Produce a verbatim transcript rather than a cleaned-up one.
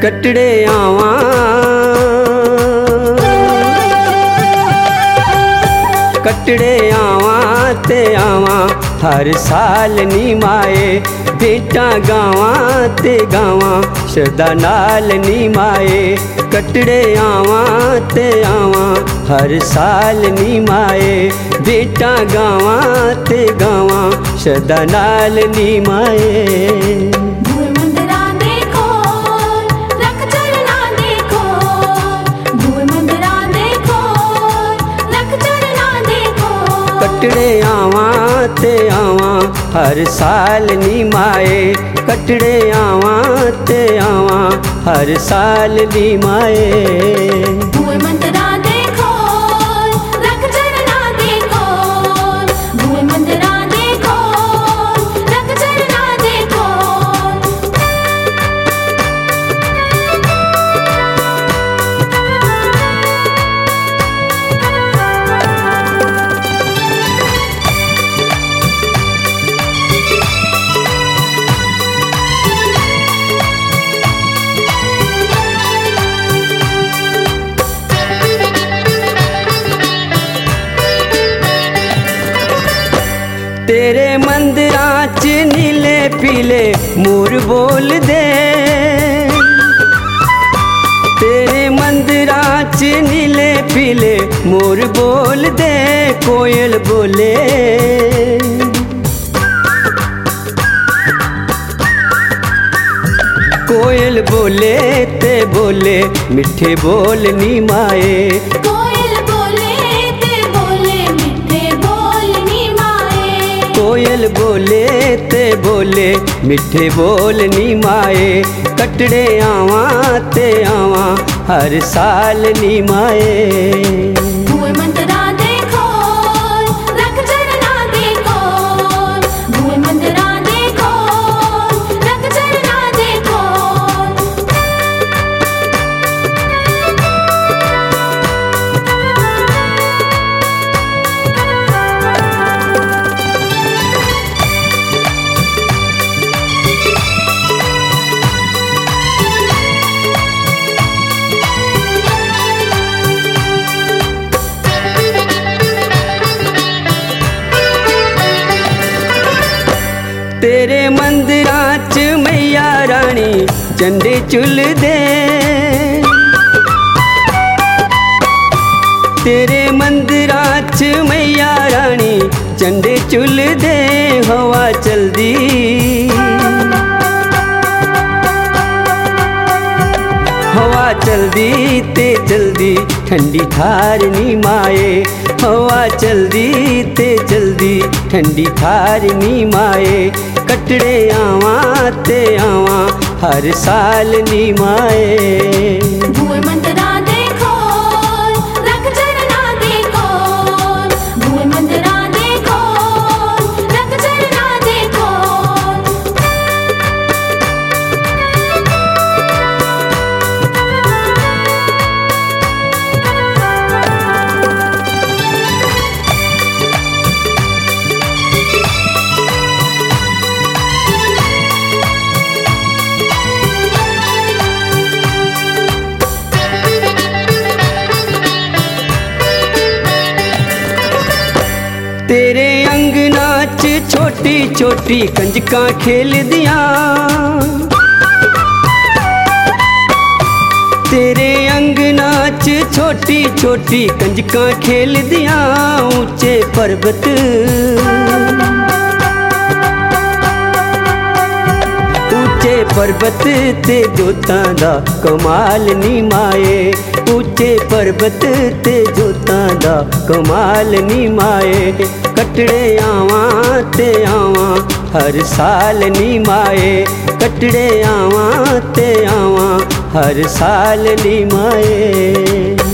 कटड़े आवा कटड़े आवा ते आवा हर साल नी माए, भेंटा गावा ते गावा शरदा नाल नी माए। कटड़े आवा ते आवा हर साल नी माए, भेंटा गावा ते गावा शरदा नाल नी माए। कटड़े आवा ते आवा हर साल नी माए, कटड़े आवा ते आवा हर साल नी माए। तेरे मंदिरां च नीले पीले मोर बोल दे, तेरे मंदिरां च नीले पीले मोर बोल दे। कोयल बोले कोयल बोले ते बोले मिठे बोल नी माए। कोयल बोले ते बोले मिठे बोल नी माए, कटड़े आवा ते आवा हर साल नी माए। तेरे मंदिरां च मैया रानी झंडे झुल दे, तेरे मंदिरां च मैया रानी झंडे झुल दे। हवा चलदी हवा चलदी ते चलदी ठंडी ठार नी माए, हवा चलदी ते चलदी ठंडी ठार नी माए। कटड़े आवा ते आवा हर साल नी माए। तेरे अंगना च छोटी छोटी कंजकां खेल दियां, तेरे अंगना च छोटी छोटी कंजकां खेल दियां। ऊंचे पर्वत ऊंचे पर्वत ते जोतां दा कमाल नी माए, ऊंचे पर्वत ते जोतां दा कमाल नी माए। कटड़े आवा ते आवा हर साल नी माए, कटड़े आवा ते आवा हर साल नी माए।